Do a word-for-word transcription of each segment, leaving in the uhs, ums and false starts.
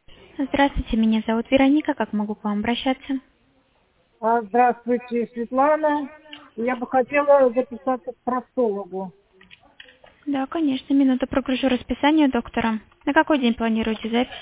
Здравствуйте, меня зовут Вероника. Как могу к вам обращаться? А, Здравствуйте, Светлана. Я бы хотела записаться к проктологу. Да, конечно. Минуту прогружу расписание доктора. На какой день планируете запись?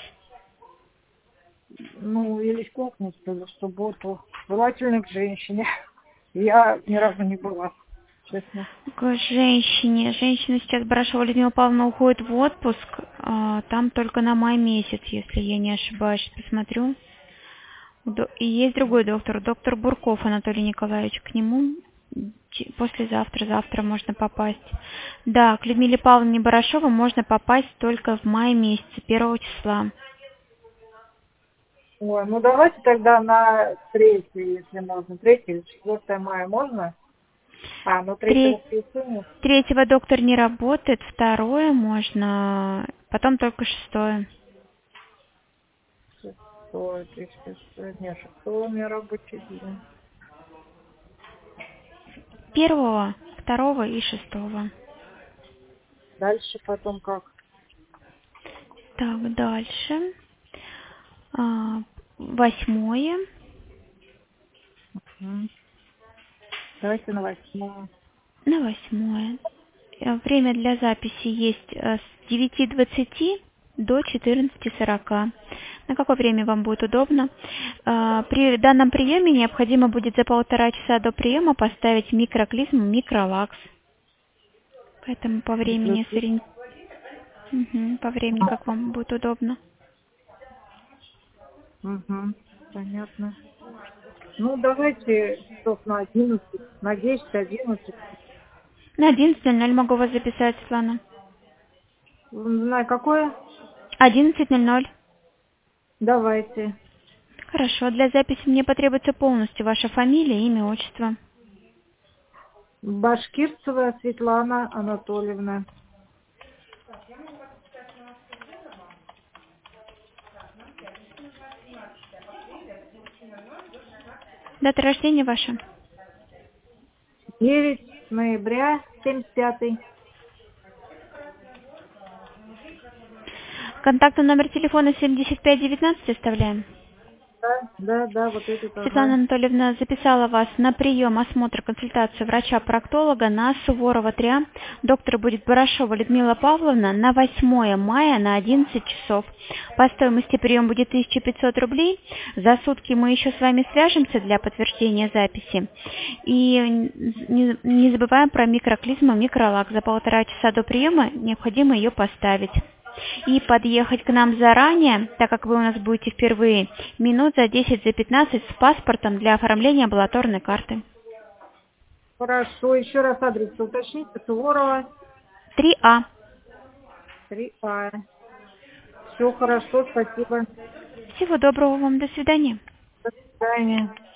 Ну, или в пятницу, или в субботу. Желательно к женщине. Я ни разу не была, честно. К женщине. Женщина сейчас, Барашова Людмила Павловна, уходит в отпуск. а, Там только на май месяц, если я не ошибаюсь. Посмотрю. До- И есть другой доктор, доктор Бурков Анатолий Николаевич. К нему ч- послезавтра, завтра можно попасть. Да, к Людмиле Павловне Барашова можно попасть только в мае месяце, первого числа. Ой, ну давайте тогда на третье, если можно. Третье или четвёртое мая можно? А, ну третьего Треть- воскресенья. Третьего доктор не работает, второе можно, потом только шестое. Шестое, три, шестое. Нет, шестое у меня рабочий день. Первого, второго и шестого. Дальше потом как? Так, дальше. А, Восьмое. М, Давайте на восьмое. На восьмое. Э, Время для записи есть э, с девяти двадцати до четырнадцати сорока. На какое время вам будет удобно? А, При данном приеме необходимо будет за полтора часа до приема поставить микроклизму, микролакс. Поэтому по времени сорен- Мгм, по времени как вам будет удобно. Угу, понятно. Ну, давайте часов на одиннадцать, на десять, одиннадцать. На одиннадцать ноль ноль могу вас записать, Светлана. Не знаю, какое? одиннадцать ноль ноль. Давайте. Хорошо, для записи мне потребуется полностью ваша фамилия, имя, отчество. Башкирцева Светлана Анатольевна. Дата рождения ваша. девять ноября семьдесят пятый. Контактный номер телефона семьдесят пять девятнадцать оставляем. Да, да, да, вот этот, Светлана ага. Анатольевна записала вас на прием, осмотр, консультацию врача-проктолога на Суворова три А. Доктор будет Барашова Людмила Павловна на восьмое мая на одиннадцать часов. По стоимости прием будет тысяча пятьсот рублей. За сутки мы еще с вами свяжемся для подтверждения записи. И не, не забываем про микроклизму, микролак. За полтора часа до приема необходимо ее поставить. И подъехать к нам заранее, так как вы у нас будете впервые, минут за десять, за пятнадцать с паспортом для оформления амбулаторной карты. Хорошо, еще раз адрес уточните. Суворова три А. три А. Все хорошо, спасибо. Всего доброго вам, до свидания. До свидания.